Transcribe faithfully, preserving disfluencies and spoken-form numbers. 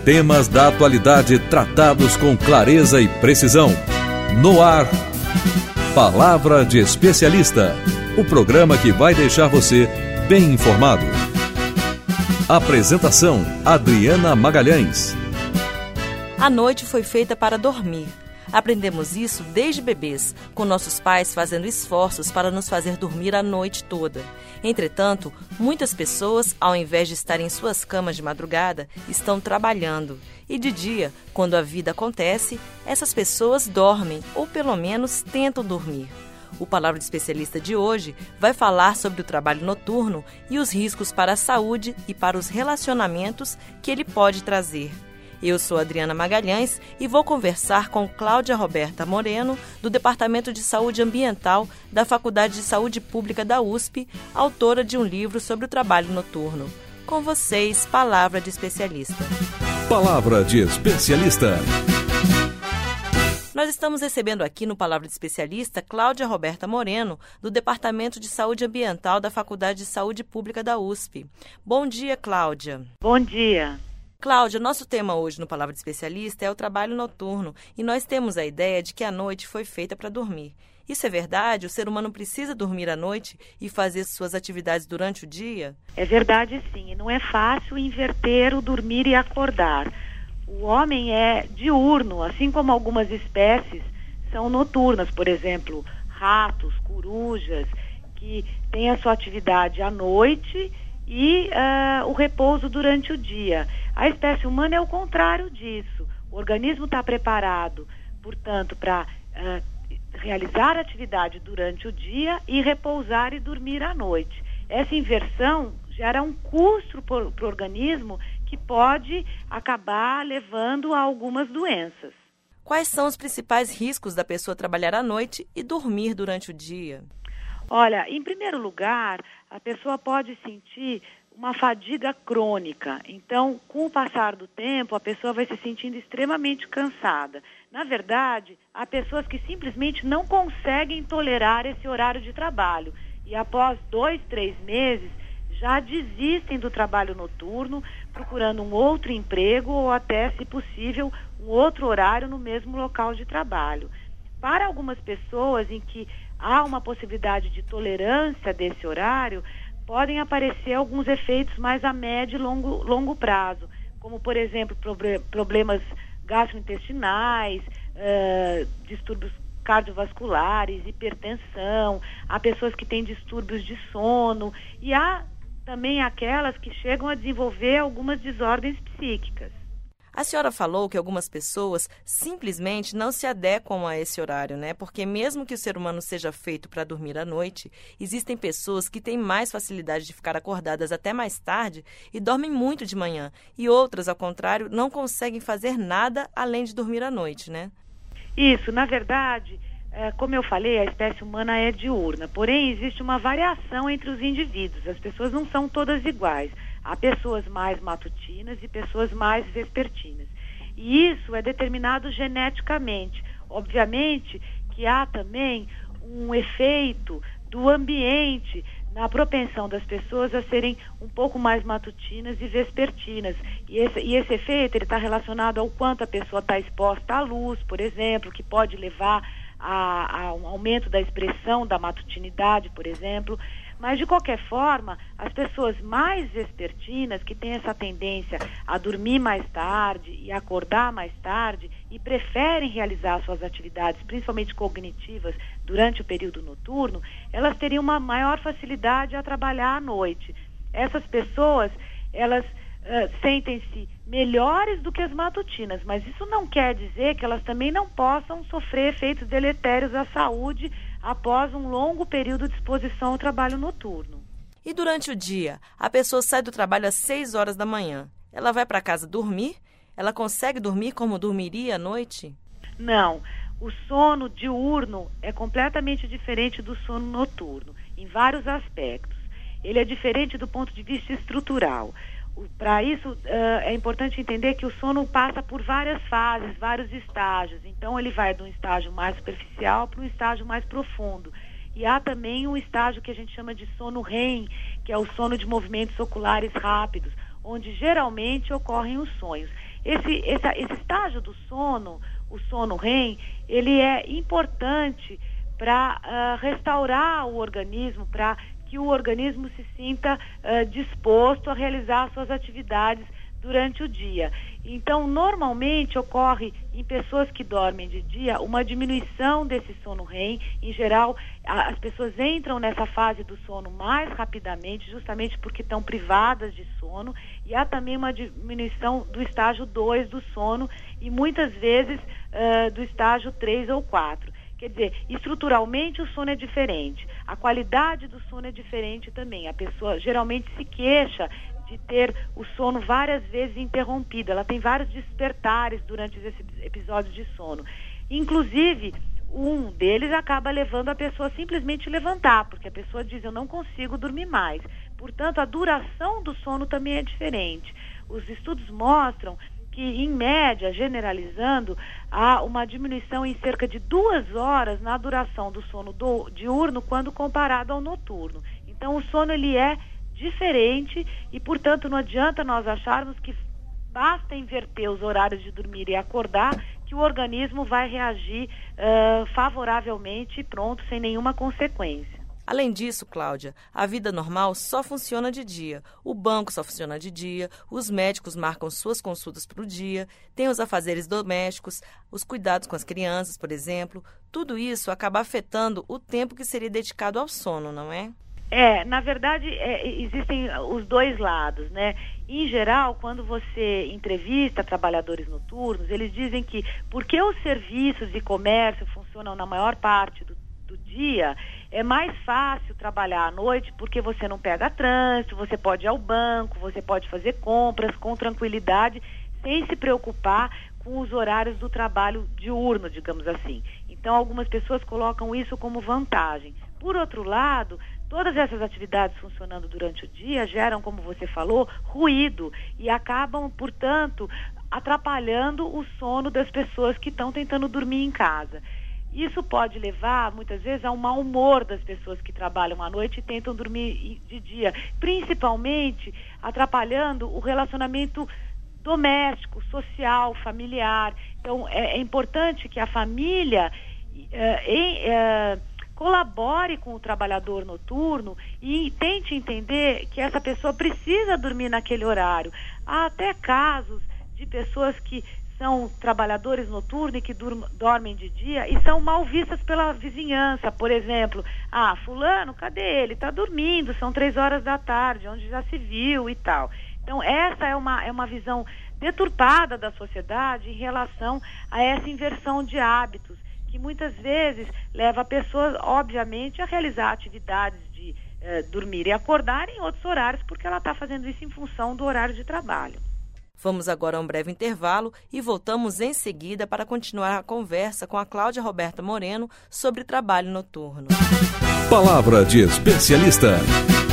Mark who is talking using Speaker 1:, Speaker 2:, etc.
Speaker 1: Temas da atualidade tratados com clareza e precisão. No ar, Palavra de Especialista, o programa que vai deixar você bem informado. Apresentação: Adriana Magalhães.
Speaker 2: A noite foi feita para dormir. Aprendemos isso desde bebês, com nossos pais fazendo esforços para nos fazer dormir a noite toda. Entretanto, muitas pessoas, ao invés de estarem em suas camas de madrugada, estão trabalhando. E de dia, quando a vida acontece, essas pessoas dormem, ou pelo menos tentam dormir. O Palavra de Especialista de hoje vai falar sobre o trabalho noturno e os riscos para a saúde e para os relacionamentos que ele pode trazer. Eu sou Adriana Magalhães e vou conversar com Cláudia Roberta Moreno, do Departamento de Saúde Ambiental da Faculdade de Saúde Pública da U S P, autora de um livro sobre o trabalho noturno. Com vocês, Palavra de Especialista.
Speaker 1: Palavra de Especialista.
Speaker 2: Nós estamos recebendo aqui no Palavra de Especialista Cláudia Roberta Moreno, do Departamento de Saúde Ambiental da Faculdade de Saúde Pública da U S P. Bom dia, Cláudia.
Speaker 3: Bom dia.
Speaker 2: Cláudia, nosso tema hoje no Palavra de Especialista é o trabalho noturno e nós temos a ideia de que a noite foi feita para dormir. Isso é verdade? O ser humano precisa dormir à noite e fazer suas atividades durante o dia?
Speaker 3: É verdade, sim. Não é fácil inverter o dormir e acordar. O homem é diurno, assim como algumas espécies são noturnas, por exemplo, ratos, corujas, que têm a sua atividade à noite e uh, o repouso durante o dia. A espécie humana é o contrário disso. O organismo está preparado, portanto, para uh, realizar atividade durante o dia e repousar e dormir à noite. Essa inversão gera um custo para o organismo que pode acabar levando a algumas doenças.
Speaker 2: Quais são os principais riscos da pessoa trabalhar à noite e dormir durante o dia?
Speaker 3: Olha, em primeiro lugar, a pessoa pode sentir uma fadiga crônica. Então, com o passar do tempo, a pessoa vai se sentindo extremamente cansada. Na verdade, há pessoas que simplesmente não conseguem tolerar esse horário de trabalho. E após dois, três meses, já desistem do trabalho noturno, procurando um outro emprego ou até, se possível, um outro horário no mesmo local de trabalho. Para algumas pessoas em que há uma possibilidade de tolerância desse horário, podem aparecer alguns efeitos mais a médio e longo, longo prazo, como, por exemplo, proble- problemas gastrointestinais, uh, distúrbios cardiovasculares, hipertensão, há pessoas que têm distúrbios de sono e há também aquelas que chegam a desenvolver algumas desordens psíquicas.
Speaker 2: A senhora falou que algumas pessoas simplesmente não se adequam a esse horário, né? Porque mesmo que o ser humano seja feito para dormir à noite, existem pessoas que têm mais facilidade de ficar acordadas até mais tarde e dormem muito de manhã. E outras, ao contrário, não conseguem fazer nada além de dormir à noite, né?
Speaker 3: Isso, na verdade, é, como eu falei, a espécie humana é diurna. Porém, existe uma variação entre os indivíduos. As pessoas não são todas iguais. Há pessoas mais matutinas e pessoas mais vespertinas. E isso é determinado geneticamente. Obviamente que há também um efeito do ambiente na propensão das pessoas a serem um pouco mais matutinas e vespertinas. E esse, e esse efeito está relacionado ao quanto a pessoa está exposta à luz, por exemplo, que pode levar a, a um aumento da expressão da matutinidade, por exemplo. Mas, de qualquer forma, as pessoas mais vespertinas, que têm essa tendência a dormir mais tarde e acordar mais tarde e preferem realizar suas atividades, principalmente cognitivas, durante o período noturno, elas teriam uma maior facilidade a trabalhar à noite. Essas pessoas, elas uh, sentem-se melhores do que as matutinas, mas isso não quer dizer que elas também não possam sofrer efeitos deletérios à saúde após um longo período de exposição ao trabalho noturno.
Speaker 2: E durante o dia, a pessoa sai do trabalho às seis horas da manhã. Ela vai para casa dormir? Ela consegue dormir como dormiria à noite?
Speaker 3: Não. O sono diurno é completamente diferente do sono noturno, em vários aspectos. Ele é diferente do ponto de vista estrutural. Para isso, uh, é importante entender que o sono passa por várias fases, vários estágios. Então, ele vai de um estágio mais superficial para um estágio mais profundo. E há também um estágio que a gente chama de sono REM, que é o sono de movimentos oculares rápidos, onde geralmente ocorrem os sonhos. esse, esse, esse estágio do sono, o sono REM, ele é importante para uh, restaurar o organismo, para que o organismo se sinta uh, disposto a realizar suas atividades durante o dia. Então, normalmente ocorre em pessoas que dormem de dia uma diminuição desse sono REM. Em geral, a, as pessoas entram nessa fase do sono mais rapidamente, justamente porque estão privadas de sono, e há também uma diminuição do estágio dois do sono e muitas vezes uh, do estágio três ou quatro. Quer dizer, estruturalmente o sono é diferente, a qualidade do sono é diferente também. A pessoa geralmente se queixa de ter o sono várias vezes interrompido, ela tem vários despertares durante esses episódios de sono. Inclusive, um deles acaba levando a pessoa a simplesmente levantar, porque a pessoa diz, eu não consigo dormir mais. Portanto, a duração do sono também é diferente. Os estudos mostram que, em média, generalizando, há uma diminuição em cerca de duas horas na duração do sono do, diurno quando comparado ao noturno. Então, o sono ele é diferente e, portanto, não adianta nós acharmos que basta inverter os horários de dormir e acordar que o organismo vai reagir uh, favoravelmente e pronto, sem nenhuma consequência.
Speaker 2: Além disso, Cláudia, a vida normal só funciona de dia. O banco só funciona de dia, os médicos marcam suas consultas para o dia, tem os afazeres domésticos, os cuidados com as crianças, por exemplo. Tudo isso acaba afetando o tempo que seria dedicado ao sono, não é?
Speaker 3: É, na verdade, é, existem os dois lados, né? Em geral, quando você entrevista trabalhadores noturnos, eles dizem que porque os serviços e comércio funcionam na maior parte do, do dia, é mais fácil trabalhar à noite porque você não pega trânsito, você pode ir ao banco, você pode fazer compras com tranquilidade, sem se preocupar com os horários do trabalho diurno, digamos assim. Então, algumas pessoas colocam isso como vantagem. Por outro lado, todas essas atividades funcionando durante o dia geram, como você falou, ruído e acabam, portanto, atrapalhando o sono das pessoas que estão tentando dormir em casa. Isso pode levar, muitas vezes, a um mau humor das pessoas que trabalham à noite e tentam dormir de dia, principalmente atrapalhando o relacionamento doméstico, social, familiar. Então, é, é importante que a família é, é, colabore com o trabalhador noturno e tente entender que essa pessoa precisa dormir naquele horário. Há até casos de pessoas que são trabalhadores noturnos e que durm, dormem de dia e são mal vistas pela vizinhança. Por exemplo, ah, fulano, cadê ele? Está dormindo, são três horas da tarde, onde já se viu e tal. Então, essa é uma, é uma visão deturpada da sociedade em relação a essa inversão de hábitos, que muitas vezes leva a pessoa, obviamente, a realizar atividades de eh, dormir e acordar em outros horários, porque ela está fazendo isso em função do horário de trabalho.
Speaker 2: Vamos agora a um breve intervalo e voltamos em seguida para continuar a conversa com a Cláudia Roberta Moreno sobre trabalho noturno.
Speaker 1: Palavra de especialista.